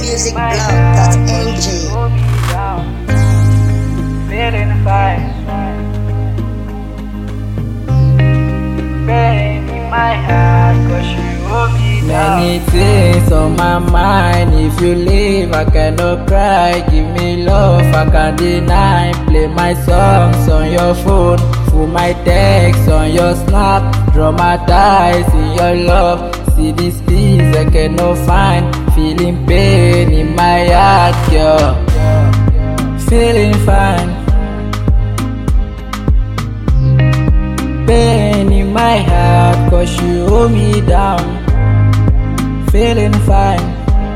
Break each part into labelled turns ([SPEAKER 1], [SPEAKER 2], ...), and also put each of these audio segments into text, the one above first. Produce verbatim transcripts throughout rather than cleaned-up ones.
[SPEAKER 1] music blog dot n g.
[SPEAKER 2] Feeling fine. Pain in my heart, cause you hold me down.
[SPEAKER 3] Many things on my mind. If you leave, I cannot cry. Give me love, I can't deny. Play my songs on your phone. Full my text on your snap. Dramatize in your love. See this peace I cannot find. Feeling pain in my heart, girl. Feeling fine. Pain in my heart, cause you hold me down. Feeling fine.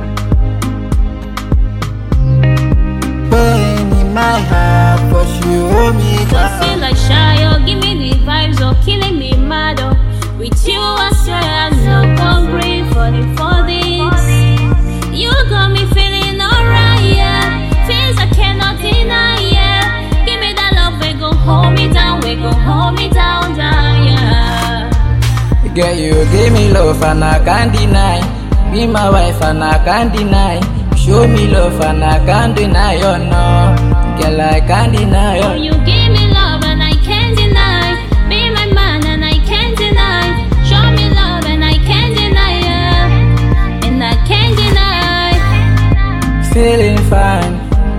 [SPEAKER 3] Pain in my heart, cause you hold me
[SPEAKER 4] I feel
[SPEAKER 3] down.
[SPEAKER 4] like shy, oh, give me the vibes, oh, killing me mad, oh. With you, I swear I no hungry for the for this. You got me feeling alright, yeah. Things I cannot deny, yeah. Give me that love, we gon' hold me down, we gon' hold me down, down, yeah.
[SPEAKER 3] Girl, you give me love and I can't deny. Be my wife and I can't deny. Show me love and I can't deny, oh no. Girl, I can't deny,
[SPEAKER 4] Oh,
[SPEAKER 3] oh.
[SPEAKER 4] you give me love and I can't deny. Be my man and I can't deny. Show me love and I can't deny, yeah. And I can't deny.
[SPEAKER 3] Feeling fine.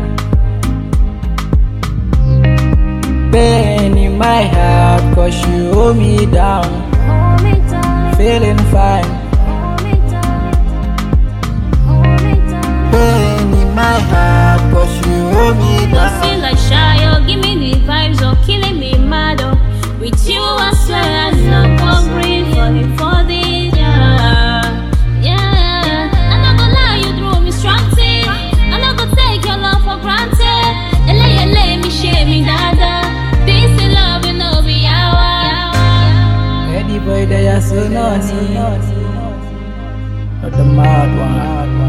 [SPEAKER 3] Pain in my heart, cause you hold me down.
[SPEAKER 4] Hold me down,
[SPEAKER 3] Feeling fine.
[SPEAKER 4] hold me down, hold me down.
[SPEAKER 3] Pain in my heart, cause you hold me
[SPEAKER 4] I
[SPEAKER 3] down.
[SPEAKER 4] feel like shy, oh, give me the vibes, oh, killing me mad, oh. With you, I swear I no hungry for the for this, yeah, yeah. I'm not gonna lie, you throw me strong tea. I'm not gonna take your love for granted. And lay, and lay me, share me, dada. This is love, and no be our.
[SPEAKER 3] Eddie boy, they are so naughty. Not the mad one.